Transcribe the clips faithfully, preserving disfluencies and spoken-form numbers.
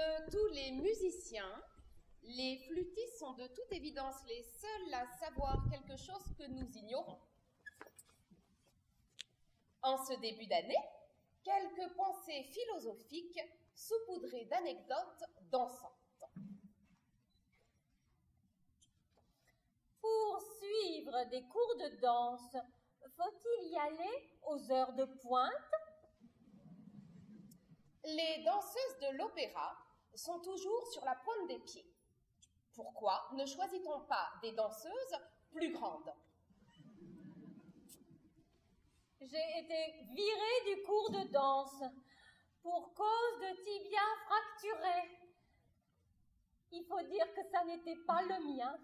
De tous les musiciens, les flûtistes sont de toute évidence les seuls à savoir quelque chose que nous ignorons. En ce début d'année, quelques pensées philosophiques saupoudrées d'anecdotes dansantes. Pour suivre des cours de danse, faut-il y aller aux heures de pointe? Les danseuses de l'opéra sont toujours sur la pointe des pieds. Pourquoi ne choisit-on pas des danseuses plus grandes? J'ai été virée du cours de danse pour cause de tibia fracturé. Il faut dire que ça n'était pas le mien.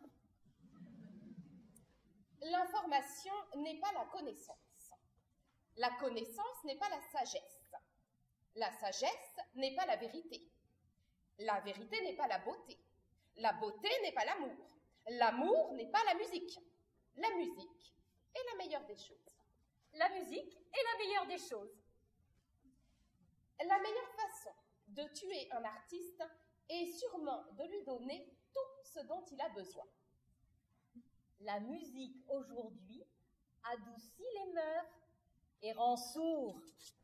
L'information n'est pas la connaissance. La connaissance n'est pas la sagesse. La sagesse n'est pas la vérité. La vérité n'est pas la beauté. La beauté n'est pas l'amour. L'amour n'est pas la musique. La musique est la meilleure des choses. La musique est la meilleure des choses. La meilleure façon de tuer un artiste est sûrement de lui donner tout ce dont il a besoin. La musique aujourd'hui adoucit les mœurs et rend sourd